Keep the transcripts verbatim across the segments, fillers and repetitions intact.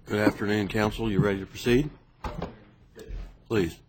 Good afternoon, counsel. You ready to proceed? Please.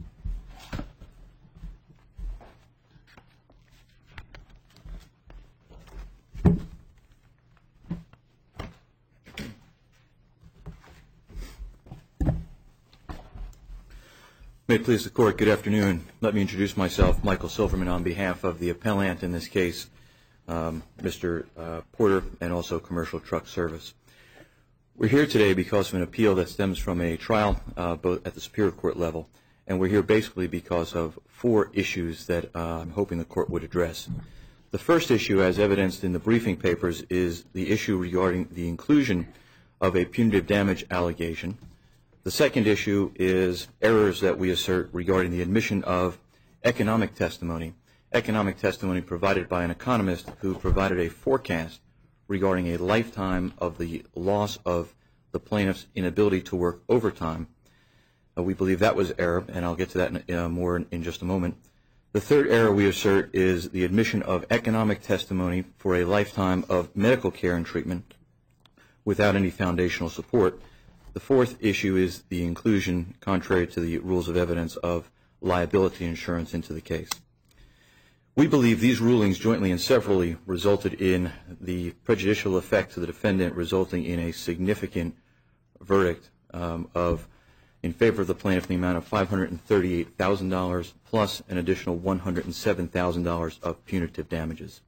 May it please the Court, good afternoon. Let me introduce myself, Michael Silverman, on behalf of the appellant in this case, um, Mister Uh, Porter, and also Commercial Truck Service. We're here today because of an appeal that stems from a trial uh, both at the Superior Court level, and we're here basically because of four issues that uh, I'm hoping the Court would address. The first issue, as evidenced in the briefing papers, is the issue regarding the inclusion of a punitive damage allegation. The second issue is errors that we assert regarding the admission of economic testimony, economic testimony provided by an economist who provided a forecast regarding a lifetime of the loss of the plaintiff's inability to work overtime. Uh, we believe that was error, and I'll get to that in, uh, more in, in just a moment. The third error we assert is the admission of economic testimony for a lifetime of medical care and treatment without any foundational support. The fourth issue is the inclusion, contrary to the rules of evidence, of liability insurance into the case. We believe these rulings jointly and severally resulted in the prejudicial effect to the defendant, resulting in a significant verdict um, of in favor of the plaintiff in the amount of five hundred thirty-eight thousand dollars plus an additional one hundred seven thousand dollars of punitive damages.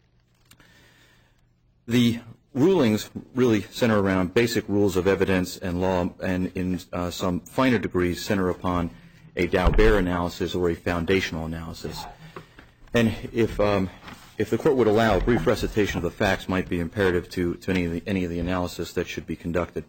The rulings really center around basic rules of evidence and law, and in uh, some finer degrees center upon a Daubert analysis or a foundational analysis. And if um, if the Court would allow, a brief recitation of the facts might be imperative to, to any of the, any of the analysis that should be conducted.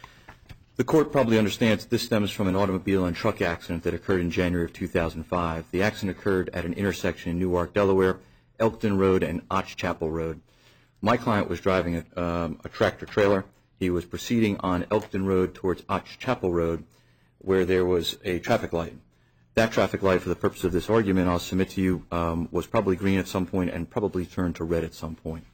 The Court probably understands this stems from an automobile and truck accident that occurred in January of two thousand five. The accident occurred at an intersection in Newark, Delaware, Elkton Road and Otch Chapel Road. My client was driving a, um, a tractor trailer. He was proceeding on Elkton Road towards Otch Chapel Road, where there was a traffic light. That traffic light, for the purpose of this argument, I'll submit to you, um, was probably green at some point and probably turned to red at some point.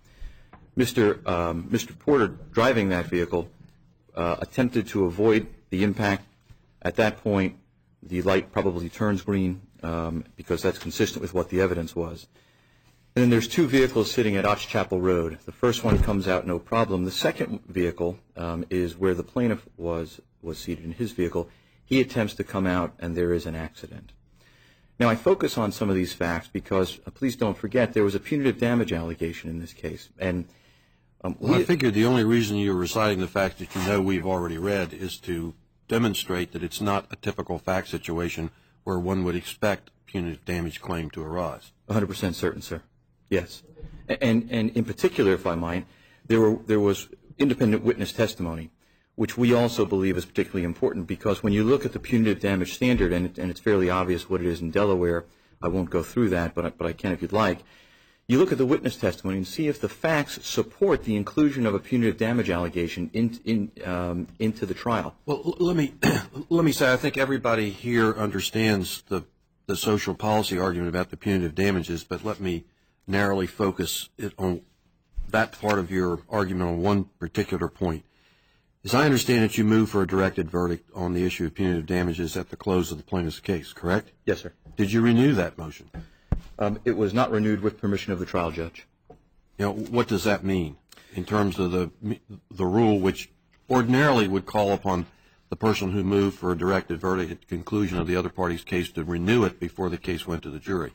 Mister Um, Mister Porter, driving that vehicle, uh, attempted to avoid the impact. At that point, the light probably turns green um, because that's consistent with what the evidence was. And then there's two vehicles sitting at Otch Chapel Road. The first one comes out no problem. The second vehicle um, is where the plaintiff was was seated in his vehicle. He attempts to come out, and there is an accident. Now, I focus on some of these facts because, uh, please don't forget, there was a punitive damage allegation in this case. And um, well, I figured the only reason you're reciting the facts that you know we've already read is to demonstrate that it's not a typical fact situation where one would expect punitive damage claim to arise. one hundred percent certain, sir. Yes. And, and in particular, if I might, there, were, there was independent witness testimony, which we also believe is particularly important because when you look at the punitive damage standard, and, it, and it's fairly obvious what it is in Delaware, I won't go through that, but, but I can if you'd like, you look at the witness testimony and see if the facts support the inclusion of a punitive damage allegation in, in, um, into the trial. Well, let me, let me say I think everybody here understands the, the social policy argument about the punitive damages, but let me narrowly focus it on that part of your argument on one particular point. As I understand it, you moved for a directed verdict on the issue of punitive damages at the close of the plaintiff's case, correct? Yes, sir. Did you renew that motion? Um, it was not renewed with permission of the trial judge. You know, what does that mean in terms of the the rule which ordinarily would call upon the person who moved for a directed verdict at the conclusion of the other party's case to renew it before the case went to the jury?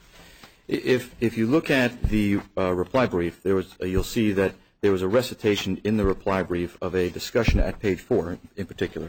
If if you look at the uh, reply brief, there was uh, you'll see that there was a recitation in the reply brief of a discussion at page four in particular.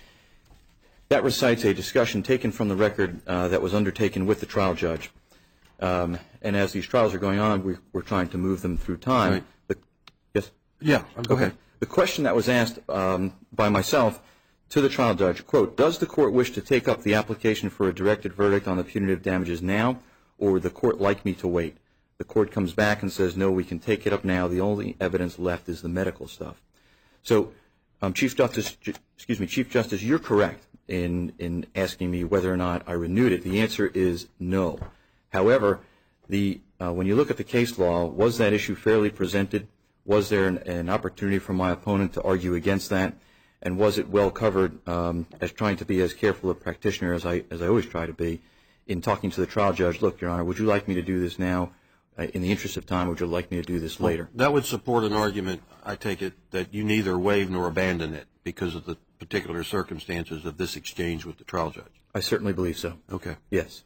That recites a discussion taken from the record uh, that was undertaken with the trial judge. Um, and as these trials are going on, we, we're trying to move them through time. Right. The, yes? Yeah, go okay. ahead. The question that was asked um, by myself to the trial judge, quote, does the court wish to take up the application for a directed verdict on the punitive damages now, or would the court like me to wait? The court comes back and says, no, we can take it up now. The only evidence left is the medical stuff. So, um, Chief Justice, excuse me, Chief Justice, you're correct in, in asking me whether or not I renewed it. The answer is no. However, the, uh, when you look at the case law, was that issue fairly presented? Was there an, an opportunity for my opponent to argue against that? and was it well covered, um, as trying to be as careful a practitioner as I, as I always try to be, in talking to the trial judge, look, Your Honor, would you like me to do this now? Uh, in the interest of time, would you like me to do this later? That would support an argument, I take it, that you neither waive nor abandon it because of the particular circumstances of this exchange with the trial judge. I certainly believe so. Okay. Yes.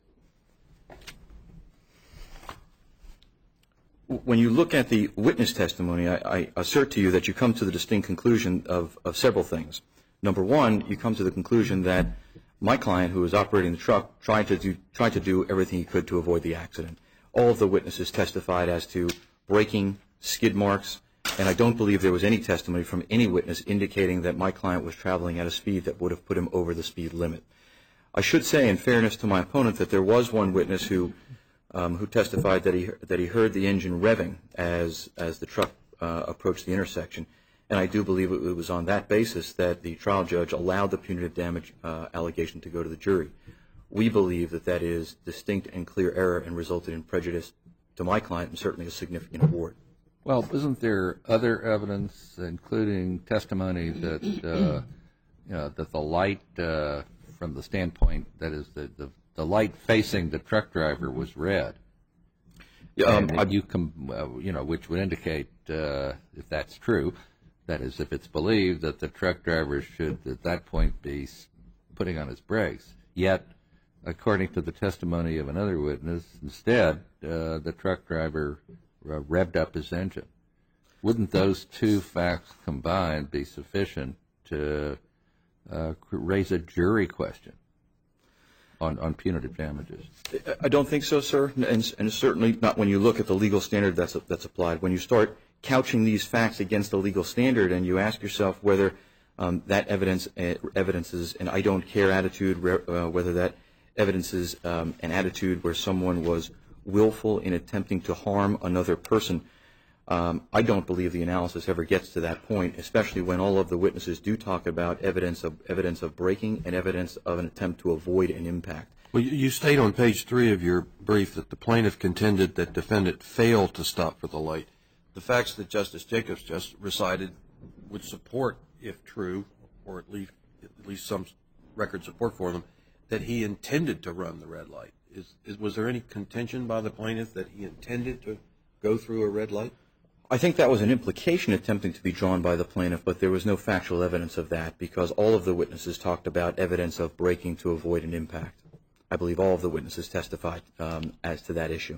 When you look at the witness testimony, I, I assert to you that you come to the distinct conclusion of, of several things. Number one, you come to the conclusion that my client, who was operating the truck, tried to do, tried to do everything he could to avoid the accident. All of the witnesses testified as to braking, skid marks, and I don't believe there was any testimony from any witness indicating that my client was traveling at a speed that would have put him over the speed limit. I should say, in fairness to my opponent, that there was one witness who um, who testified that he that he heard the engine revving as as the truck uh, approached the intersection, and I do believe it was on that basis that the trial judge allowed the punitive damage uh, allegation to go to the jury. We believe that that is distinct and clear error and resulted in prejudice to my client and certainly a significant award. Well, isn't there other evidence, including testimony that uh, you know, that the light, uh, from the standpoint that is the, the the light facing the truck driver was red? Yeah, um, and I, you com- uh, you know, which would indicate, uh, if that's true, that is, if it's believed that the truck driver should at that point be putting on his brakes. Yet, according to the testimony of another witness, instead, uh, the truck driver uh, revved up his engine. Wouldn't those two facts combined be sufficient to uh, raise a jury question on, on punitive damages? I don't think so, sir, and, and certainly not when you look at the legal standard that's, that's applied. When you start couching these facts against the legal standard and you ask yourself whether um, that evidence uh, evidences an I don't care attitude, uh, whether that evidences um, an attitude where someone was willful in attempting to harm another person, um, I don't believe the analysis ever gets to that point, especially when all of the witnesses do talk about evidence of evidence of braking and evidence of an attempt to avoid an impact. Well, you state on page three of your brief that the plaintiff contended that defendant failed to stop for the light. The facts that Justice Jacobs just recited would support, if true, or at least at least some record support for them, that he intended to run the red light. Is, is was there any contention by the plaintiff that he intended to go through a red light? I think that was an implication attempting to be drawn by the plaintiff, but there was no factual evidence of that because all of the witnesses talked about evidence of braking to avoid an impact. I believe all of the witnesses testified um, as to that issue.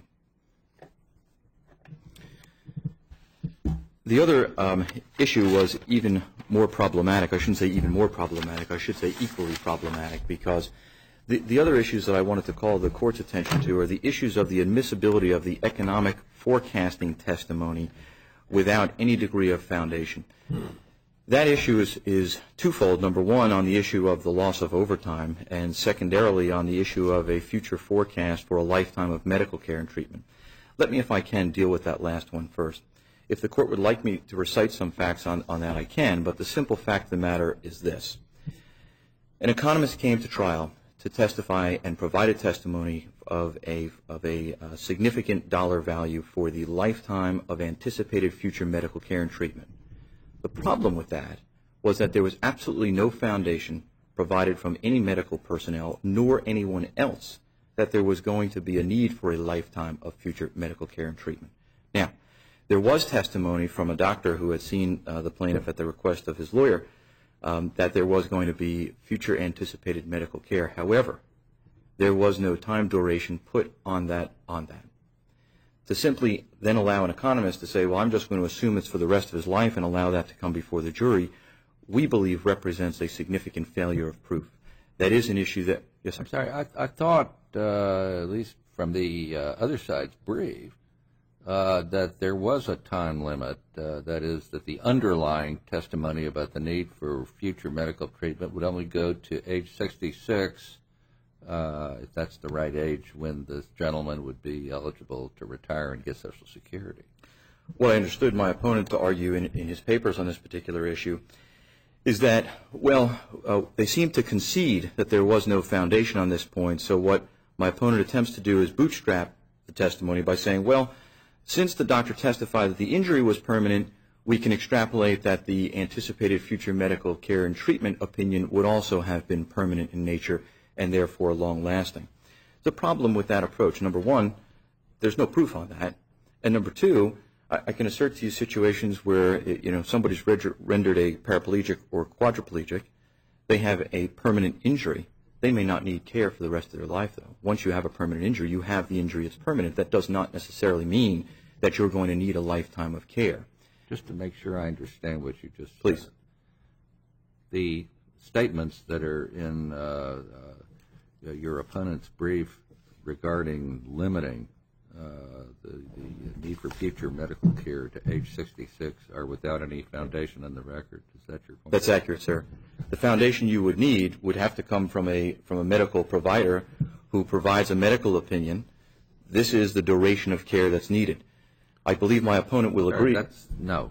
The other um, issue was even more problematic. I shouldn't say even more problematic. I should say equally problematic because the, the other issues that I wanted to call the court's attention to are the issues of the admissibility of the economic forecasting testimony without any degree of foundation. That issue is, is twofold. Number one, on the issue of the loss of overtime, and secondarily on the issue of a future forecast for a lifetime of medical care and treatment. Let me, if I can, deal with that last one first. If the court would like me to recite some facts on, on that, I can, but the simple fact of the matter is this. An economist came to trial to testify and provided testimony of a, of a uh, significant dollar value for the lifetime of anticipated future medical care and treatment. The problem with that was that there was absolutely no foundation provided from any medical personnel nor anyone else that there was going to be a need for a lifetime of future medical care and treatment. Now, there was testimony from a doctor who had seen uh, the plaintiff at the request of his lawyer um, that there was going to be future anticipated medical care. However, there was no time duration put on that on that. To simply then allow an economist to say, well, I'm just going to assume it's for the rest of his life and allow that to come before the jury, we believe represents a significant failure of proof. That is an issue that, yes, I'm sorry, I, I thought, uh, at least from the uh, other side's brief, uh, that there was a time limit, uh, that is, that the underlying testimony about the need for future medical treatment would only go to age sixty-six, uh, if that's the right age, when this gentleman would be eligible to retire and get Social Security. What I understood my opponent to argue in, in his papers on this particular issue is that, well, uh, they seem to concede that there was no foundation on this point, so what my opponent attempts to do is bootstrap the testimony by saying, well, since the doctor testified that the injury was permanent, we can extrapolate that the anticipated future medical care and treatment opinion would also have been permanent in nature and therefore long-lasting. The problem with that approach, number one, there's no proof on that. And number two, I, I can assert to you situations where, you know, somebody's reg- rendered a paraplegic or quadriplegic, they have a permanent injury. They may not need care for the rest of their life, though. Once you have a permanent injury, you have the injury as permanent. That does not necessarily mean that you're going to need a lifetime of care. Just to make sure I understand what you just Please. said. The statements that are in uh, uh, your opponent's brief regarding limiting uh, the, the need for future medical care to age sixty-six are without any foundation in the record. Is that your point? That's accurate, sir. The foundation you would need would have to come from a from a medical provider who provides a medical opinion. This is the duration of care that's needed. I believe my opponent will agree. That's, no.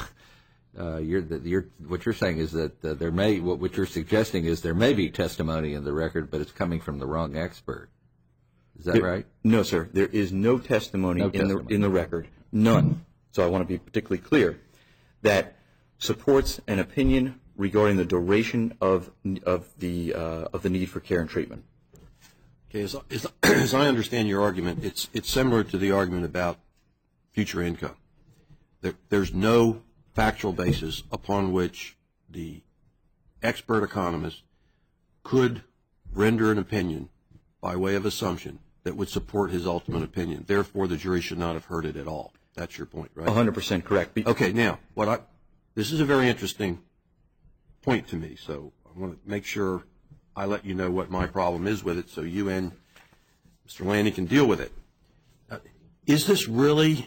Uh, you're, you're, what you're saying is that uh, there may, what, what you're suggesting is there may be testimony in the record, but it's coming from the wrong expert. Is that There- right? No, sir. There is no testimony, No in testimony. the in the record. None. So I want to be particularly clear that supports an opinion regarding the duration of of the uh, of the need for care and treatment. Okay, as, as, as I understand your argument, it's it's similar to the argument about future income. There, there's no factual basis upon which the expert economist could render an opinion by way of assumption that would support his ultimate opinion. Therefore, the jury should not have heard it at all. That's your point, right? one hundred percent correct. Be- Okay, now, what I this is a very interesting point to me, so I want to make sure I let you know what my problem is with it so you and Mister Landy can deal with it. Uh, is this really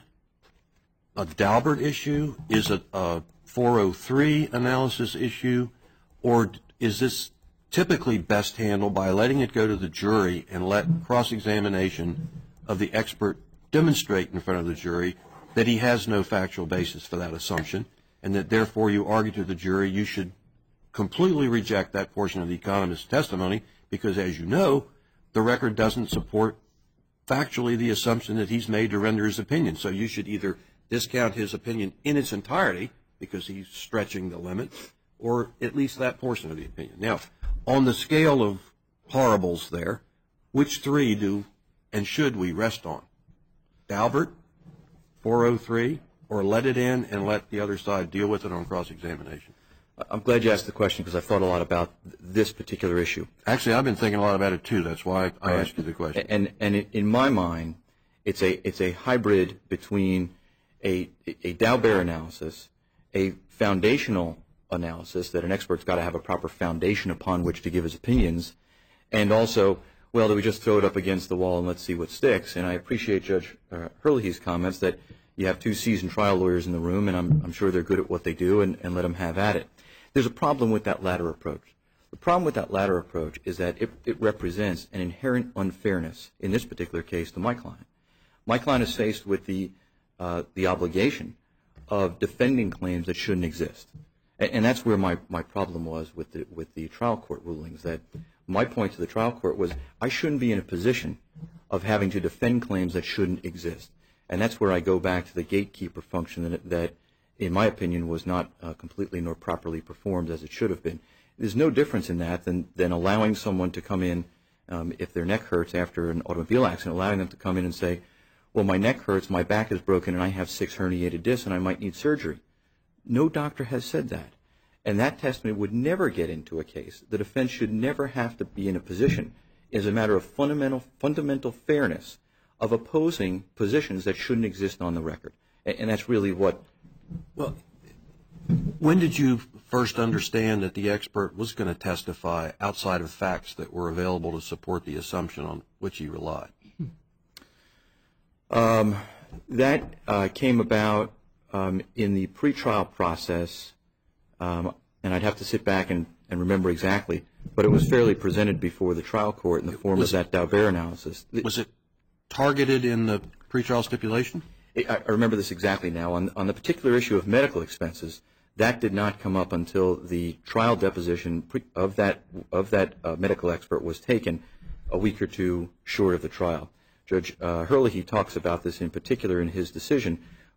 a Daubert issue? Is it a four oh three analysis issue? Or is this typically best handled by letting it go to the jury and let cross-examination of the expert demonstrate in front of the jury that he has no factual basis for that assumption, and that therefore you argue to the jury you should completely reject that portion of the economist's testimony because, as you know, the record doesn't support factually the assumption that he's made to render his opinion. So you should either discount his opinion in its entirety because he's stretching the limit, or at least that portion of the opinion. Now, on the scale of horribles there, which three do and should we rest on? Daubert, four oh three, or let it in and let the other side deal with it on cross-examination? I'm glad you asked the question because I thought a lot about th- this particular issue. Actually, I've been thinking a lot about it too. That's why I asked you the question. And and it, in my mind, it's a it's a hybrid between a a Daubert analysis, a foundational analysis that an expert's got to have a proper foundation upon which to give his opinions, and also, well, do we just throw it up against the wall and let's see what sticks? And I appreciate Judge uh, Hurley's comments that you have two seasoned trial lawyers in the room, and I'm I'm sure they're good at what they do, and, and let them have at it. There's a problem with that latter approach. The problem with that latter approach is that it, it represents an inherent unfairness, in this particular case, to my client. My client is faced with the uh, the obligation of defending claims that shouldn't exist. And, and that's where my, my problem was with the, with the trial court rulings, that my point to the trial court was I shouldn't be in a position of having to defend claims that shouldn't exist. And that's where I go back to the gatekeeper function that, that in my opinion, was not uh, completely nor properly performed as it should have been. There's no difference in that than, than allowing someone to come in, um, if their neck hurts after an automobile accident, allowing them to come in and say, well, my neck hurts, my back is broken, and I have six herniated discs, and I might need surgery. No doctor has said that. And that testimony would never get into a case. The defense should never have to be in a position, as a matter of fundamental fundamental fairness, of opposing positions that shouldn't exist on the record. And, and that's really what... Well, when did you first understand that the expert was going to testify outside of facts that were available to support the assumption on which he relied? Um, that uh, came about um, in the pretrial process, um, and I'd have to sit back and, and remember exactly, but it was fairly presented before the trial court in the form Was of that Daubert analysis. Was it targeted in the pretrial stipulation? I I remember this exactly now. On, on the particular issue of medical expenses, that did not come up until the trial deposition pre- of that of that uh, medical expert was taken a week or two short of the trial. Judge uh, Hurley talks about this in particular in his decision,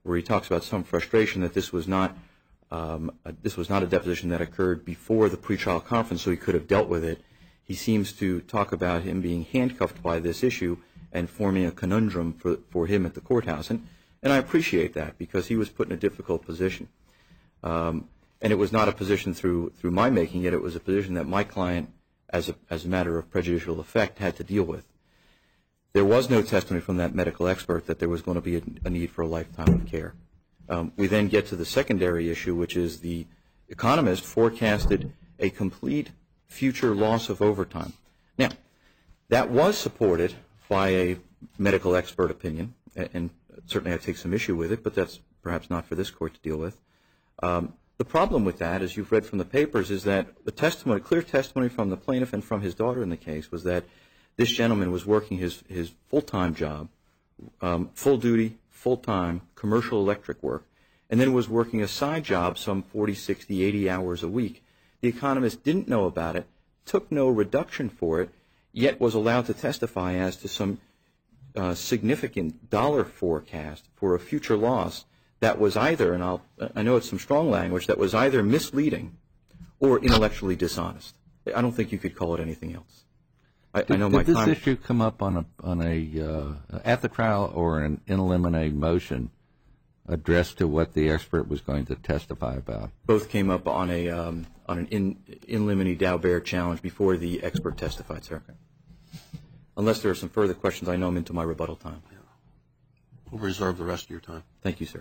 where he talks about some frustration that this was not um, a, this was not a deposition that occurred before the pretrial conference, so he could have dealt with it. He seems to talk about him being handcuffed by this issue and forming a conundrum for, for him at the courthouse. And, and I appreciate that, because he was put in a difficult position. Um, and it was not a position through through my making it. It was a position that my client, as a, as a matter of prejudicial effect, had to deal with. There was no testimony from that medical expert that there was going to be a, a need for a lifetime of care. Um, we then get to the secondary issue, which is the economist forecasted a complete future loss of overtime. Now, that was supported by a medical expert opinion, and, and certainly I take some issue with it, but that's perhaps not for this court to deal with. Um, the problem with that, as you've read from the papers, is that the testimony, clear testimony from the plaintiff and from his daughter in the case, was that this gentleman was working his, his full-time job, um, full duty, full-time, commercial electric work, and then was working a side job some forty, sixty, eighty hours a week. The economist didn't know about it, took no reduction for it, yet was allowed to testify as to some uh, significant dollar forecast for a future loss that was either, and I'll, I know it's some strong language, that was either misleading or intellectually dishonest. I don't think you could call it anything else. I, Did, I know did my this time, issue come up on a on a uh, at the trial or an in limine motion addressed to what the expert was going to testify about? both came up on a um, on an in, in limine Daubert challenge before the expert testified, sir. Unless there are some further questions, I know I'm into my rebuttal time. We'll reserve the rest of your time. Thank you, sir.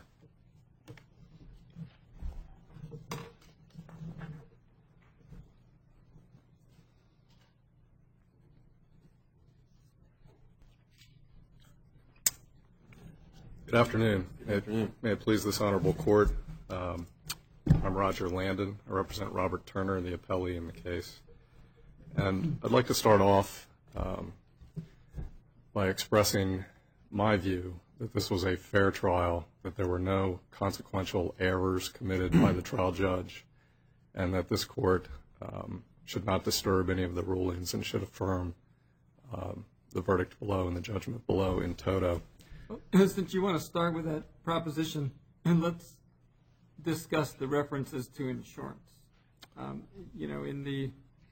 Good afternoon. May it, may it please this honorable court. Um, I'm Roger Landon. I represent Robert Turner, the appellee in the case. And I'd like to start off um, by expressing my view that this was a fair trial, that there were no consequential errors committed by the trial judge, and that this court um, should not disturb any of the rulings and should affirm um, the verdict below and the judgment below in toto. Since you want to start with that proposition, and let's discuss the references to insurance. Um, you know, in the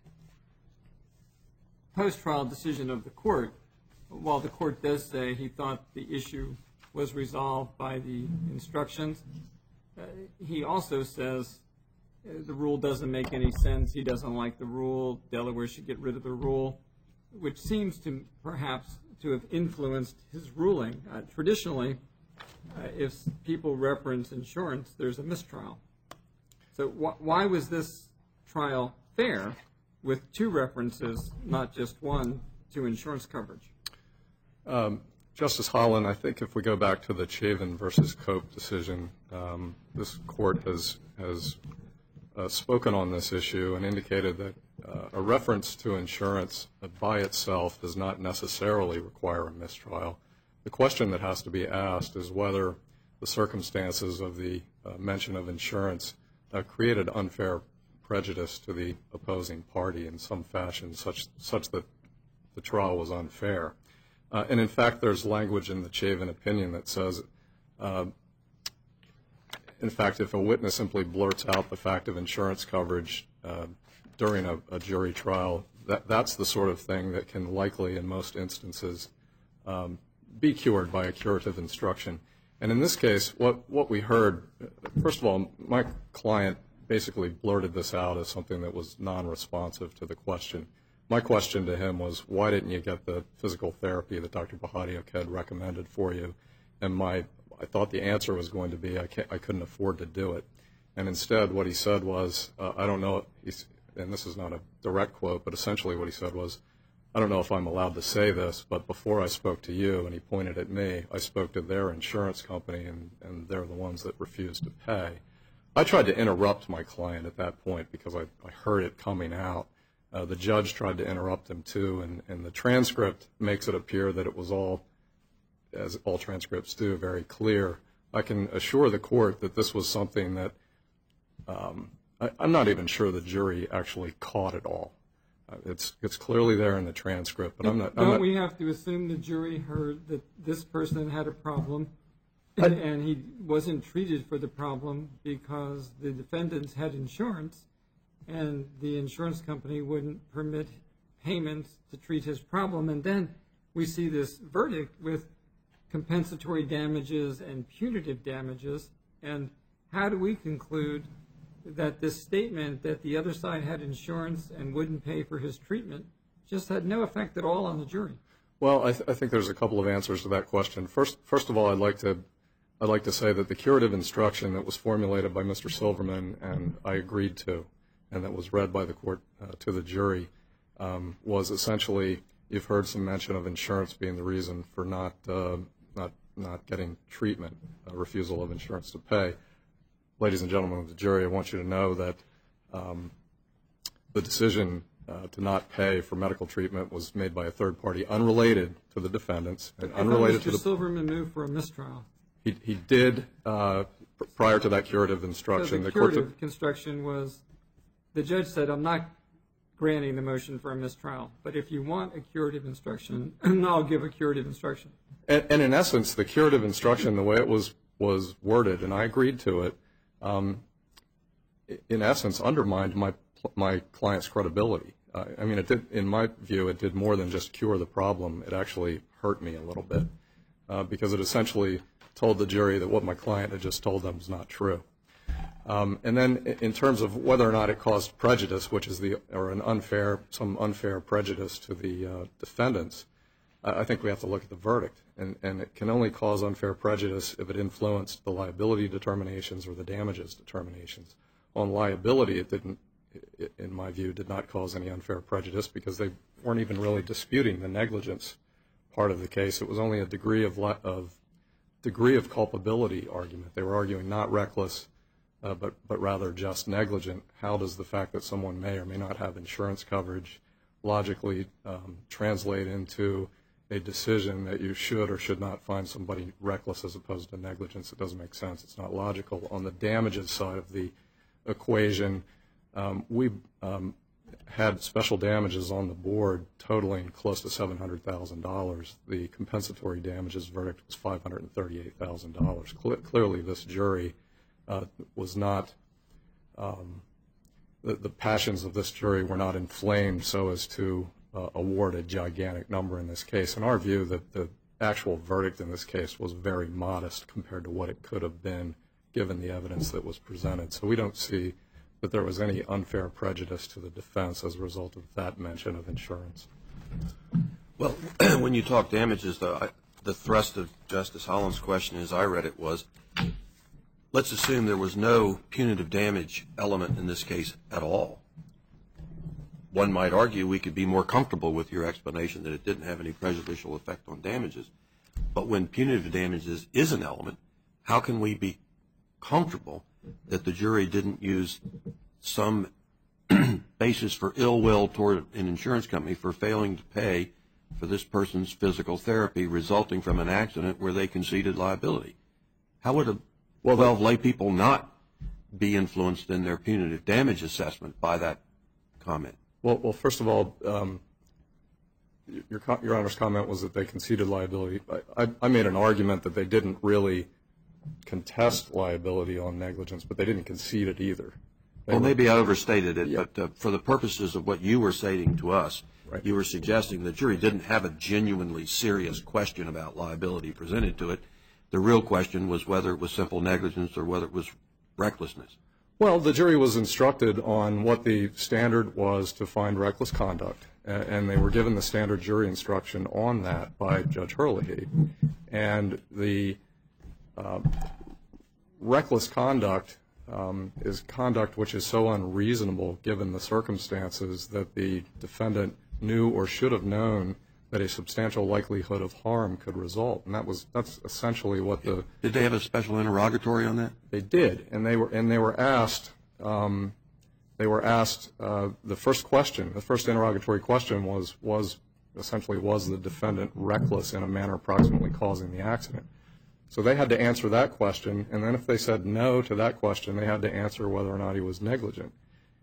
post-trial decision of the court, while the court does say he thought the issue was resolved by the instructions, uh, he also says uh, the rule doesn't make any sense, he doesn't like the rule, Delaware should get rid of the rule, which seems to perhaps to have influenced his ruling. Uh, traditionally, uh, if people reference insurance, there's a mistrial. So wh- why was this trial fair with two references, not just one, to insurance coverage? Um, Justice Holland, I think if we go back to the Chavin versus Cope decision, um, this court has has uh, spoken on this issue and indicated that uh, a reference to insurance by itself does not necessarily require a mistrial. The question that has to be asked is whether the circumstances of the uh, mention of insurance uh, created unfair prejudice to the opposing party in some fashion, such such that the trial was unfair. Uh, and in fact, there's language in the Chavin opinion that says, uh, in fact, if a witness simply blurts out the fact of insurance coverage uh, during a, a jury trial, that, that's the sort of thing that can likely, in most instances, um, be cured by a curative instruction. And in this case, what, what we heard, first of all, my client basically blurted this out as something that was non-responsive to the question. My question to him was, why didn't you get the physical therapy that Doctor Bahadiuk had recommended for you? And my, I thought the answer was going to be, I, can't, I couldn't afford to do it. And instead, what he said was, uh, I don't know, he's, and this is not a direct quote, but essentially what he said was, I don't know if I'm allowed to say this, but before I spoke to you, and he pointed at me, I spoke to their insurance company, and, and they're the ones that refused to pay. I tried to interrupt my client at that point because I, I heard it coming out. Uh, the judge tried to interrupt him too, and, and the transcript makes it appear that it was all, as all transcripts do, very clear. I can assure the court that this was something that um, I, I'm not even sure the jury actually caught it all. Uh, it's it's clearly there in the transcript, but I'm not. I'm Don't not, we have to assume the jury heard that this person had a problem And, and he wasn't treated for the problem because the defendants had insurance, and the insurance company wouldn't permit payments to treat his problem. And then we see this verdict with compensatory damages and punitive damages. And how do we conclude that this statement that the other side had insurance and wouldn't pay for his treatment just had no effect at all on the jury? Well, I, th- I think there's a couple of answers to that question. First, first of all, I'd like to I'd like to say that the curative instruction that was formulated by Mister Silverman and I agreed to, and that was read by the court uh, to the jury, um, was essentially, you've heard some mention of insurance being the reason for not uh, not not getting treatment, uh, refusal of insurance to pay. Ladies and gentlemen of the jury, I want you to know that um, the decision uh, to not pay for medical treatment was made by a third party unrelated to the defendants and unrelated Mister to the. Silverman moved for a mistrial. He, he did uh, pr- prior to that curative instruction. So the, the court curative took, construction was, the judge said, I'm not granting the motion for a mistrial, but if you want a curative instruction, I'll give a curative instruction. and, and in essence, the curative instruction, the way it was was worded, and I agreed to it, um, in essence, undermined my my client's credibility. Uh, I mean, it did, in my view, it did more than just cure the problem. It actually hurt me a little bit uh, because it essentially told the jury that what my client had just told them was not true. Um, and then in terms of whether or not it caused prejudice, which is the, or an unfair, some unfair prejudice to the uh, defendants, I think we have to look at the verdict. And, and it can only cause unfair prejudice if it influenced the liability determinations or the damages determinations. On liability, it didn't, it, in my view, did not cause any unfair prejudice because they weren't even really disputing the negligence part of the case. It was only a degree of, of degree of culpability argument. They were arguing not reckless, uh, but, but rather just negligent. How does the fact that someone may or may not have insurance coverage logically um, translate into a decision that you should or should not find somebody reckless as opposed to negligence? It doesn't make sense. It's not logical. On the damages side of the equation, um, we um, had special damages on the board totaling close to seven hundred thousand dollars. The compensatory damages verdict was five hundred thirty-eight thousand dollars. Cle- clearly, this jury uh, was not, um, the, the passions of this jury were not inflamed so as to uh, award a gigantic number in this case. In our view, the, the actual verdict in this case was very modest compared to what it could have been given the evidence that was presented. So we don't see that there was any unfair prejudice to the defense as a result of that mention of insurance. Well, when you talk damages, though, I, the thrust of Justice Holland's question, as I read it, was, let's assume there was no punitive damage element in this case at all. One might argue we could be more comfortable with your explanation that it didn't have any prejudicial effect on damages. But when punitive damages is an element, how can we be comfortable that the jury didn't use some basis for ill will toward an insurance company for failing to pay for this person's physical therapy resulting from an accident where they conceded liability? How would a well, twelve lay people not be influenced in their punitive damage assessment by that comment? Well, well, first of all, um, your, your Honor's comment was that they conceded liability. I, I, I made an argument that they didn't really contest liability on negligence, but they didn't concede it either. They Well, were, maybe I overstated it, Yeah. but uh, for the purposes of what you were saying to us, Right. you were suggesting the jury didn't have a genuinely serious question about liability presented to it. The real question was whether it was simple negligence or whether it was recklessness. Well, the jury was instructed on what the standard was to find reckless conduct, a- and they were given the standard jury instruction on that by Judge Herlihy. And the uh, reckless conduct um, is conduct which is so unreasonable given the circumstances that the defendant knew or should have known that a substantial likelihood of harm could result. And that was that's essentially what the Did they have a special interrogatory on that? They did, and they were and they were asked. Um, they were asked uh, the first question. The first interrogatory question was was essentially was the defendant reckless in a manner approximately causing the accident. So they had to answer that question, and then if they said no to that question, they had to answer whether or not he was negligent.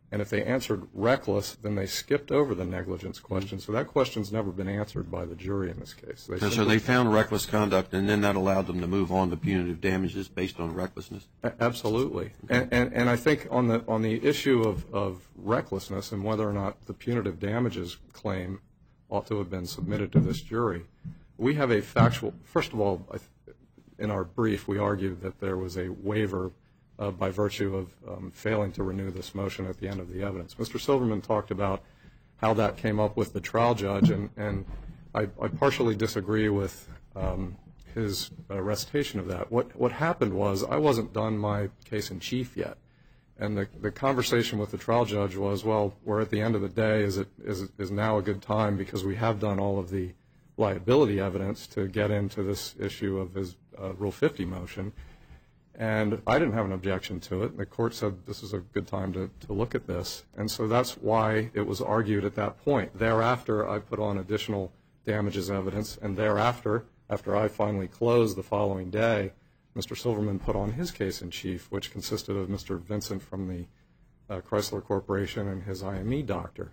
And if they answered reckless, then they skipped over the negligence question. So that question's never been answered by the jury in this case. They so, so they found reckless conduct, and then that allowed them to move on to punitive damages based on recklessness? Absolutely. And, and, and I think on the, on the issue of, of recklessness and whether or not the punitive damages claim ought to have been submitted to this jury, we have a factual, first of all, in our brief, we argued that there was a waiver uh, by virtue of um, failing to renew this motion at the end of the evidence. Mister Silverman talked about how that came up with the trial judge, and, and I, I partially disagree with um, his uh, recitation of that. What, what happened was I wasn't done my case in chief yet, and the, the conversation with the trial judge was, well, we're at the end of the day. Is it is it, is now a good time because we have done all of the liability evidence to get into this issue of his uh, Rule fifty motion? And I didn't have an objection to it. The court said this is a good time to, to look at this. And so that's why it was argued at that point. Thereafter, I put on additional damages evidence. And thereafter, after I finally closed the following day, Mister Silverman put on his case in chief, which consisted of Mister Vincent from the uh, Chrysler Corporation and his I M E doctor.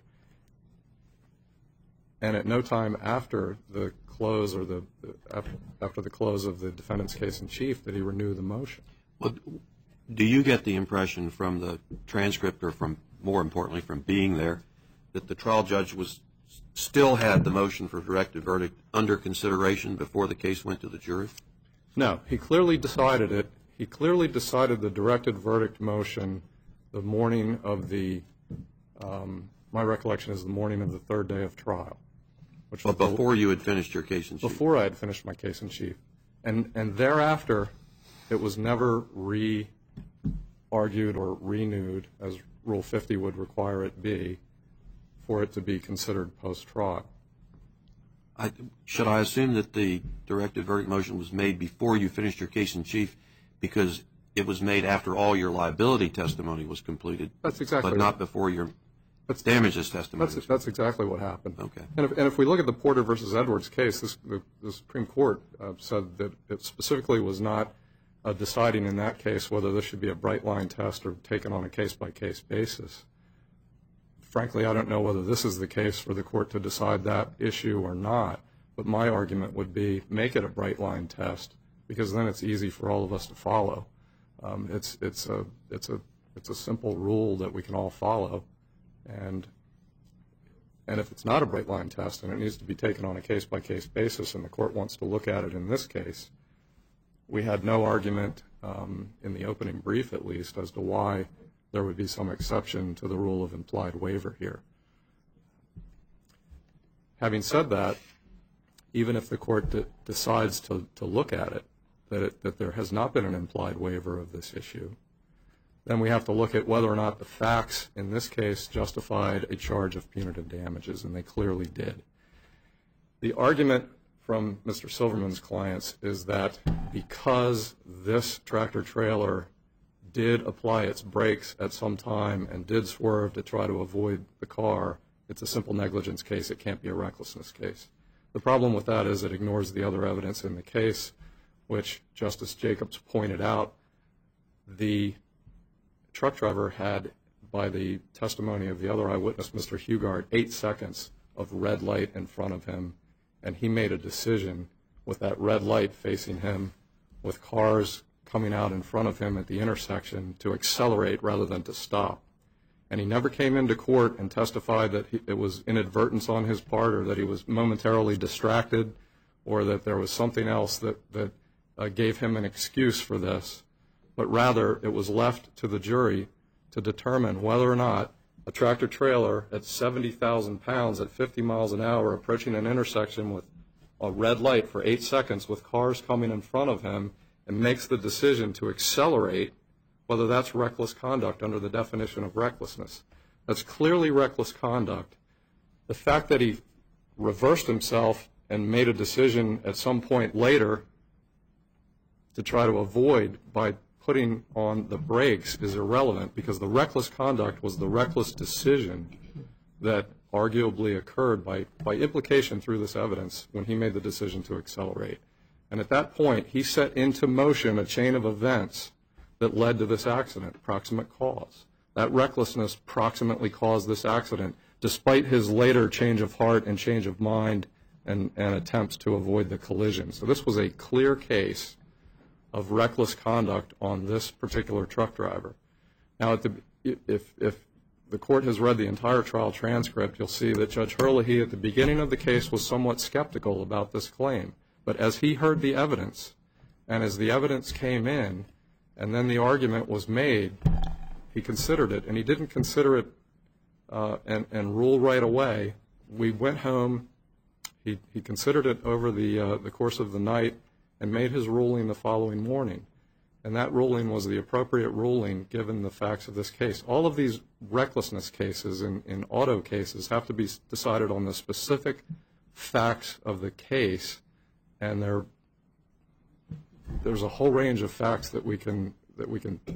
And at no time after the close or the, the after the close of the defendant's case in chief did he renew the motion. Well, do you get the impression from the transcript, or from, more importantly, from being there, that the trial judge was still had the motion for directed verdict under consideration before the case went to the jury? No, he clearly decided it. He clearly decided the directed verdict motion the morning of the, um, my recollection is the morning of the third day of trial. Which but was before the, you had finished your case in chief? Before I had finished my case in chief. And, and thereafter, it was never re-argued or renewed, as Rule fifty would require it be, for it to be considered post-trial. I, should I assume that the directed verdict motion was made before you finished your case in chief because it was made after all your liability testimony was completed? That's exactly But right. not before your that's, damages testimony? That's, that's exactly what happened. Okay. And if, and if we look at the Porter versus Edwards case, this, the, the Supreme Court uh, said that it specifically was not uh, deciding in that case whether this should be a bright-line test or taken on a case-by-case basis. Frankly, I don't know whether this is the case for the court to decide that issue or not, but my argument would be make it a bright-line test, because then it's easy for all of us to follow. Um, it's, it's, a, it's, a, it's a simple rule that we can all follow, and, and if it's not a bright-line test and it needs to be taken on a case-by-case basis and the court wants to look at it in this case, we had no argument um, in the opening brief, at least, as to why there would be some exception to the rule of implied waiver here. Having said that, even if the court de- decides to, to look at it that, it, that there has not been an implied waiver of this issue, then we have to look at whether or not the facts in this case justified a charge of punitive damages, and they clearly did. The argument from Mister Silverman's clients is that because this tractor trailer did apply its brakes at some time and did swerve to try to avoid the car, it's a simple negligence case. It can't be a recklessness case. The problem with that is it ignores the other evidence in the case, which Justice Jacobs pointed out. The truck driver had, by the testimony of the other eyewitness, Mister Hugard, eight seconds of red light in front of him, and he made a decision with that red light facing him, with cars coming out in front of him at the intersection, to accelerate rather than to stop. And he never came into court and testified that he, it was inadvertence on his part, or that he was momentarily distracted, or that there was something else that, that uh, gave him an excuse for this. But rather, it was left to the jury to determine whether or not a tractor trailer at seventy thousand pounds at fifty miles an hour approaching an intersection with a red light for eight seconds with cars coming in front of him and makes the decision to accelerate, whether that's reckless conduct under the definition of recklessness. That's clearly reckless conduct. The fact that he reversed himself and made a decision at some point later to try to avoid by putting on the brakes is irrelevant, because the reckless conduct was the reckless decision that arguably occurred by, by implication through this evidence when he made the decision to accelerate. And at that point, he set into motion a chain of events that led to this accident, proximate cause. That recklessness proximately caused this accident, despite his later change of heart and change of mind and, and attempts to avoid the collision. So this was a clear case of reckless conduct on this particular truck driver. Now, at the, if, if the court has read the entire trial transcript, you'll see that Judge Herlihy at the beginning of the case was somewhat skeptical about this claim. But as he heard the evidence, and as the evidence came in, and then the argument was made, he considered it, and he didn't consider it uh, and, and rule right away. We went home. He, he considered it over the, uh, the course of the night and made his ruling the following morning. And that ruling was the appropriate ruling given the facts of this case. All of these recklessness cases in, in auto cases have to be decided on the specific facts of the case, and there, there's a whole range of facts that we can that we can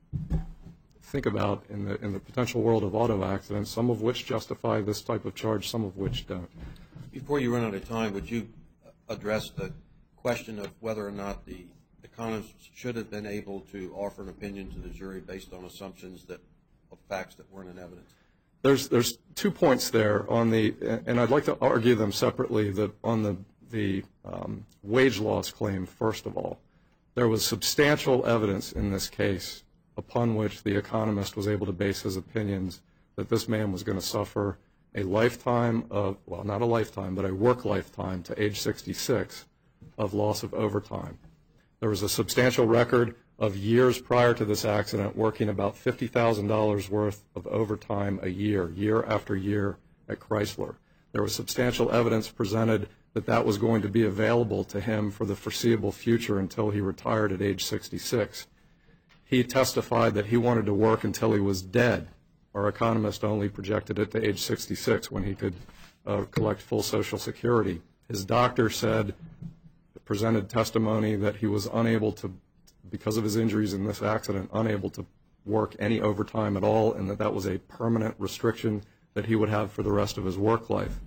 think about in the in the potential world of auto accidents, some of which justify this type of charge, some of which don't. Before you run out of time, would you address the question of whether or not the economists should have been able to offer an opinion to the jury based on assumptions that of facts that weren't in evidence? There's there's two points there on the, and I'd like to argue them separately. That on the the um, wage loss claim, first of all, there was substantial evidence in this case upon which the economist was able to base his opinions that this man was going to suffer a lifetime of, well, not a lifetime, but a work lifetime to age sixty-six of loss of overtime. There was a substantial record of years prior to this accident working about fifty thousand dollars worth of overtime a year, year after year at Chrysler. There was substantial evidence presented that that was going to be available to him for the foreseeable future until he retired at age sixty-six. He testified that he wanted to work until he was dead. Our economist only projected it to age sixty-six when he could uh, collect full Social Security. His doctor said, presented testimony that he was unable to, because of his injuries in this accident, unable to work any overtime at all, and that that was a permanent restriction that he would have for the rest of his work life.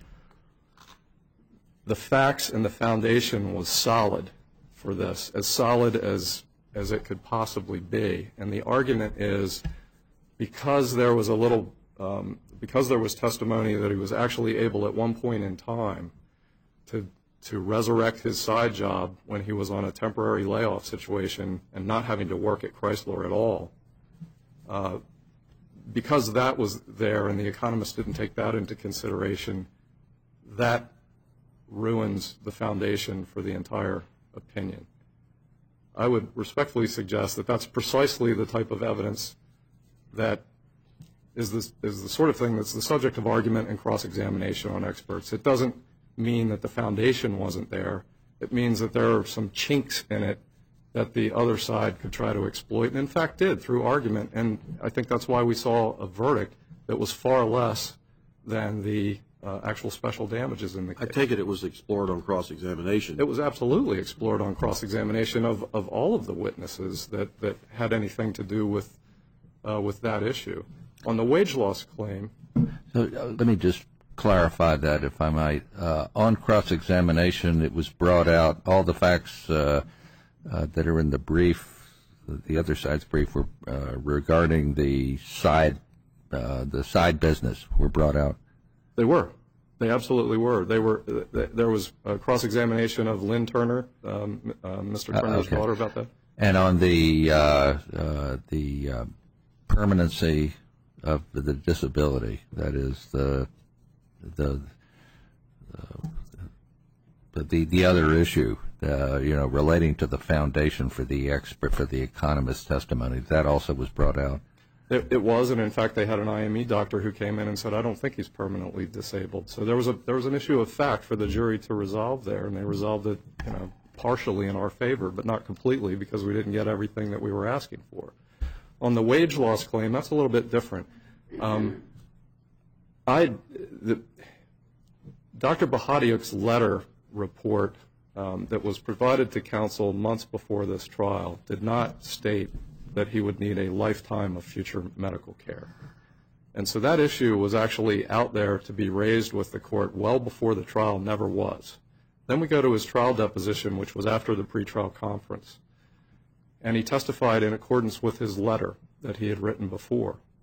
The facts and the foundation was solid for this, as solid as, as it could possibly be. And the argument is, because there was a little, um, because there was testimony that he was actually able at one point in time to to resurrect his side job when he was on a temporary layoff situation and not having to work at Chrysler at all. Uh, because that was there and the economist didn't take that into consideration, that ruins the foundation for the entire opinion. I would respectfully suggest that that's precisely the type of evidence that is, this, is the sort of thing that's the subject of argument and cross-examination on experts. It doesn't mean that the foundation wasn't there. It means that there are some chinks in it that the other side could try to exploit, and in fact did through argument. And I think that's why we saw a verdict that was far less than the uh, actual special damages in the case. I take it it was explored on cross-examination. It was absolutely explored on cross-examination of, of all of the witnesses that, that had anything to do with, uh, with that issue. On the wage loss claim. So uh, let me just clarify that, if I might. Uh, on cross-examination, it was brought out, all the facts uh, uh, that are in the brief, the other side's brief, were uh, regarding the side, uh, the side business were brought out. They were. They absolutely were. They were. There was a cross-examination of Lynn Turner, um, uh, Mister Turner's uh, okay. daughter, about that. And on the uh, uh, the uh, permanency of the, the disability, that is the the uh, the the other issue, uh, you know, relating to the foundation for the expert for the economist's testimony, that also was brought out. It, it was, and in fact, they had an I M E doctor who came in and said, "I don't think he's permanently disabled." So there was a there was an issue of fact for the jury to resolve there, and they resolved it, you know, partially in our favor, but not completely, because we didn't get everything that we were asking for. On the wage loss claim, that's a little bit different. Um, I, the, Doctor Bahadiuk's letter report um, that was provided to counsel months before this trial did not state that he would need a lifetime of future medical care. And so that issue was actually out there to be raised with the court well before the trial never was. Then we go to his trial deposition, which was after the pretrial conference. And he testified in accordance with his letter that he had written before,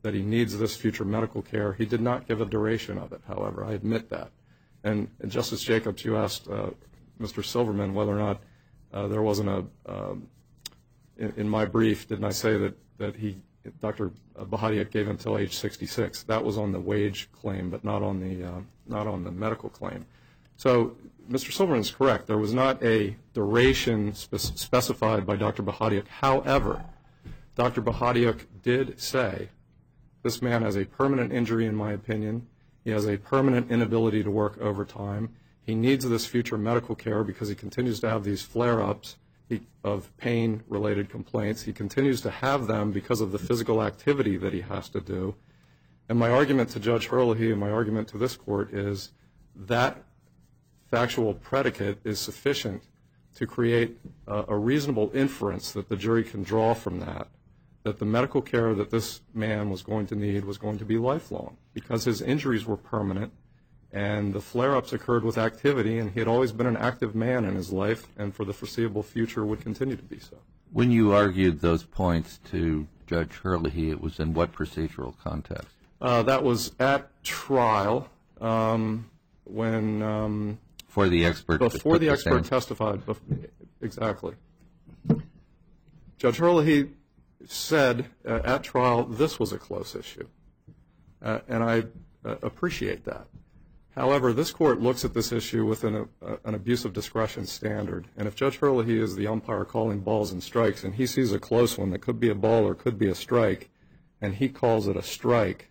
that he needs this future medical care. He did not give a duration of it, however. I admit that. And, and Justice Jacobs, you asked uh, Mister Silverman whether or not uh, there wasn't a, um, in, in my brief, didn't I say that, that he, Doctor Bahadiak gave him until age sixty-six. That was on the wage claim, but not on the, uh, not on the medical claim. So Mister Silverman is correct. There was not a duration spe- specified by Doctor Bahadiak. However, Doctor Bahadiak did say, this man has a permanent injury, in my opinion. He has a permanent inability to work overtime. He needs this future medical care because he continues to have these flare-ups of pain-related complaints. He continues to have them because of the physical activity that he has to do. And my argument to Judge Herlihy and my argument to this court is that factual predicate is sufficient to create a, a reasonable inference that the jury can draw from that, that the medical care that this man was going to need was going to be lifelong because his injuries were permanent and the flare-ups occurred with activity, and he had always been an active man in his life and for the foreseeable future would continue to be so. When you argued those points to Judge Herlihy, it was in what procedural context? Uh, that was at trial um, when... Um, For the expert. Before the expert testified. Exactly. Judge Herlihy said uh, at trial this was a close issue, uh, and I uh, appreciate that. However, this court looks at this issue with an, uh, an abuse of discretion standard, and if Judge Herlihy is the umpire calling balls and strikes and he sees a close one that could be a ball or could be a strike, and he calls it a strike,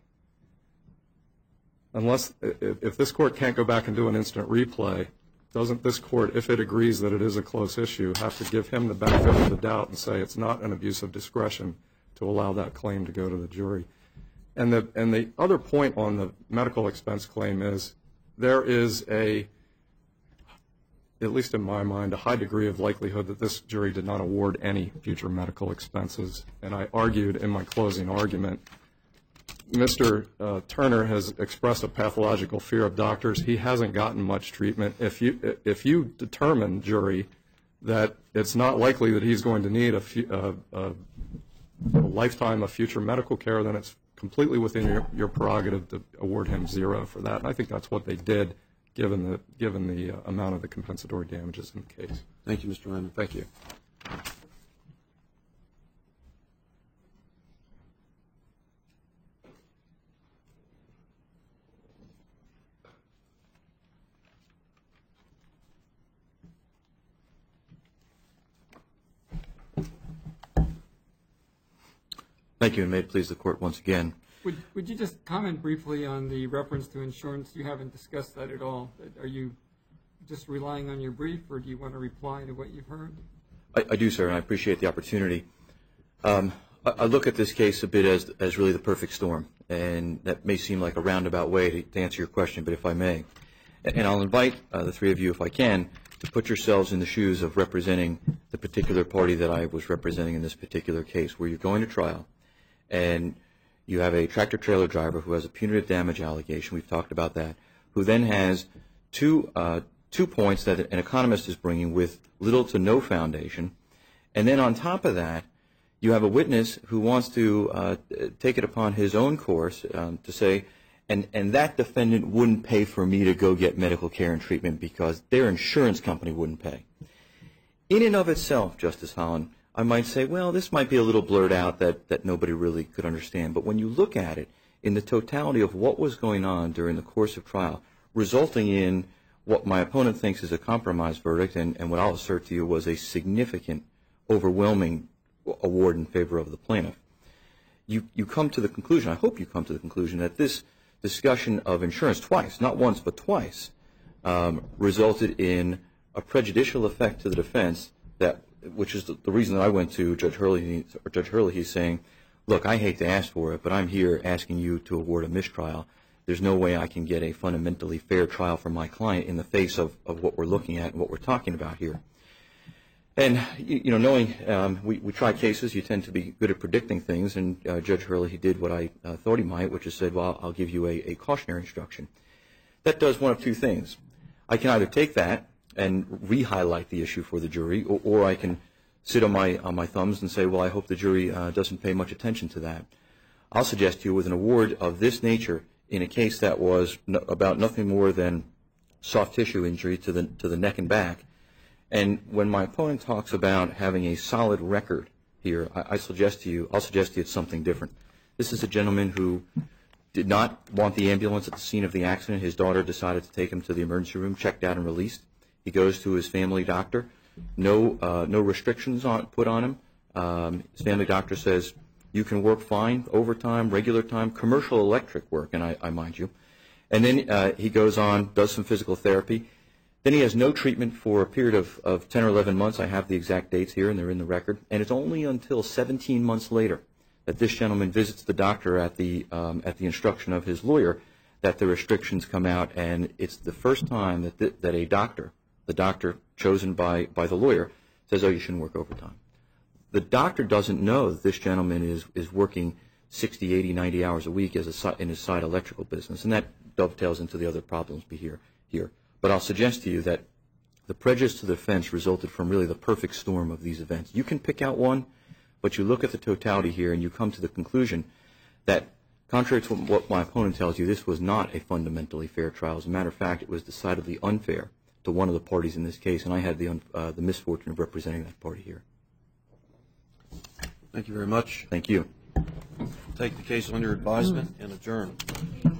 unless if, if this court can't go back and do an instant replay, doesn't this court, if it agrees that it is a close issue, have to give him the benefit of the doubt and say it's not an abuse of discretion to allow that claim to go to the jury? And the, and the other point on the medical expense claim is there is a, at least in my mind, a high degree of likelihood that this jury did not award any future medical expenses. And I argued in my closing argument, Mister Uh, Turner has expressed a pathological fear of doctors. He hasn't gotten much treatment. If you if you determine, jury, that it's not likely that he's going to need a, fu- uh, a, a lifetime of future medical care, then it's completely within your, your prerogative to award him zero for that. And I think that's what they did, given the given the uh, amount of the compensatory damages in the case. Thank you, Mister Lyman. Thank you. Thank you, and may it please the Court once again. Would, would you just comment briefly on the reference to insurance? You haven't discussed that at all. Are you just relying on your brief, or do you want to reply to what you've heard? I, I do, sir, and I appreciate the opportunity. Um, I, I look at this case a bit as, as really the perfect storm, and that may seem like a roundabout way to, to answer your question, but if I may. And, and I'll invite uh, the three of you, if I can, to put yourselves in the shoes of representing the particular party that I was representing in this particular case, where you're going to trial, and you have a tractor-trailer driver who has a punitive damage allegation, we've talked about that, who then has two uh, two points that an economist is bringing with little to no foundation. And then on top of that, you have a witness who wants to uh, take it upon his own course um, to say, and, and that defendant wouldn't pay for me to go get medical care and treatment because their insurance company wouldn't pay. In and of itself, Justice Holland, I might say, well, this might be a little blurred out that, that nobody really could understand. But when you look at it in the totality of what was going on during the course of trial, resulting in what my opponent thinks is a compromise verdict, and, and what I'll assert to you was a significant, overwhelming award in favor of the plaintiff, you, you come to the conclusion, I hope you come to the conclusion, that this discussion of insurance twice, not once but twice, um, resulted in a prejudicial effect to the defense that which is the, the reason that I went to Judge Herlihy, or Judge Herlihy saying, look, I hate to ask for it, but I'm here asking you to award a mistrial. There's no way I can get a fundamentally fair trial for my client in the face of, of what we're looking at and what we're talking about here. And, you, you know, knowing um, we, we try cases, you tend to be good at predicting things, and uh, Judge Herlihy did what I uh, thought he might, which is said, well, I'll give you a, a cautionary instruction. That does one of two things. I can either take that and re-highlight the issue for the jury, or, or I can sit on my on my thumbs and say, well, I hope the jury uh, doesn't pay much attention to that. I'll suggest to you with an award of this nature in a case that was no, about nothing more than soft tissue injury to the to the neck and back. And when my opponent talks about having a solid record here, I, I suggest to you, I'll suggest to you it's something different. This is a gentleman who did not want the ambulance at the scene of the accident. His daughter decided to take him to the emergency room, checked out and released. He goes to his family doctor. No, uh, no restrictions on, put on him. Um, his family doctor says, you can work fine, overtime, regular time, commercial electric work, and I, I mind you. And then uh, he goes on, does some physical therapy. Then he has no treatment for a period of, of ten or eleven months. I have the exact dates here, and they're in the record. And it's only until seventeen months later that this gentleman visits the doctor at the, um, at the instruction of his lawyer that the restrictions come out. And it's the first time that, th- that a doctor, the doctor chosen by, by the lawyer, says, oh, you shouldn't work overtime. The doctor doesn't know that this gentleman is, is working sixty, eighty, ninety hours a week as a, in his side electrical business, and that dovetails into the other problems here. here. But I'll suggest to you that the prejudice to the defense resulted from really the perfect storm of these events. You can pick out one, but you look at the totality here and you come to the conclusion that, contrary to what my opponent tells you, this was not a fundamentally fair trial. As a matter of fact, it was decidedly unfair to one of the parties in this case, and I had the, uh, the misfortune of representing that party here. Thank you very much. Thank you. Take the case under advisement and adjourn.